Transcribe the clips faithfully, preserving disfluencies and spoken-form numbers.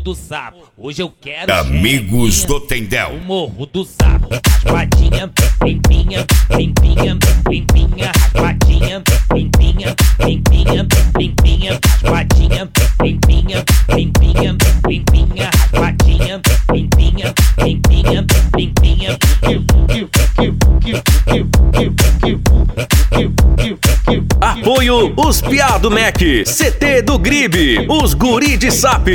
do Sapo. Hoje eu quero Amigos do Tendel. O Morro do Sapo. Raspadinha, limpinha, limpinha, limpinha, raspadinha, limpinha, limpinha, limpinha, raspadinha, limpinha, limpinha, limpinha, raspadinha, limpinha, limpinha, limpinha. Apoio os Piá do Mac, C T do Gribe, os Guri de Sap.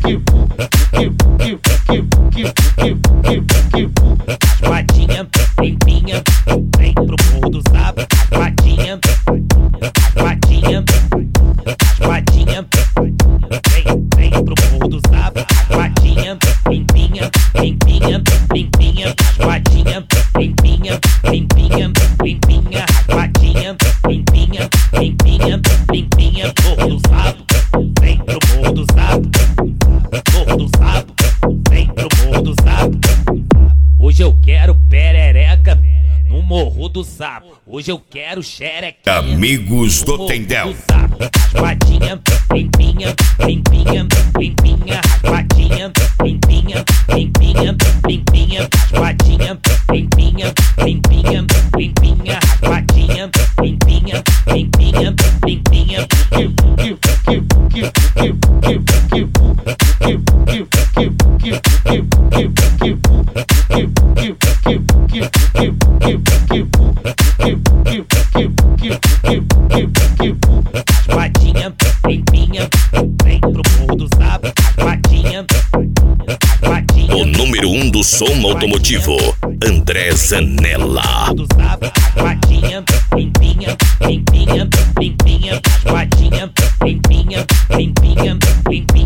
Raspadinha, limpinha, vem pro Morro do Sapo. Raspadinha, raspadinha, raspadinha, vem, vem pro Morro do Sapo. Raspadinha, limpinha, limpinha, limpinha, raspadinha, limpinha, limpinha, limpinha, raspadinha, limpinha, limpinha, limpinha. Morro do Sapo, vem pro Morro do Sapo. Morro do Sapo, vem pro Morro do Sapo. Hoje eu quero perereca no Morro do Sapo. Hoje eu quero xerequinha. Amigos do Tendel. Raspadinha, limpinha, limpinha, limpinha, raspadinha, limpinha, limpinha, limpinha, raspadinha, limpinha, limpinha, limpinha, raspadinha, limpinha, limpinha, limpinha. Raspadinha, limpinha, vem pro Morro do Sapo. Raspadinha, raspadinha. O número um do som automotivo, André Zanella. Raspadinha, limpinha, limpinha, limpinha, raspadinha, limpinha, limpinha, limpinha.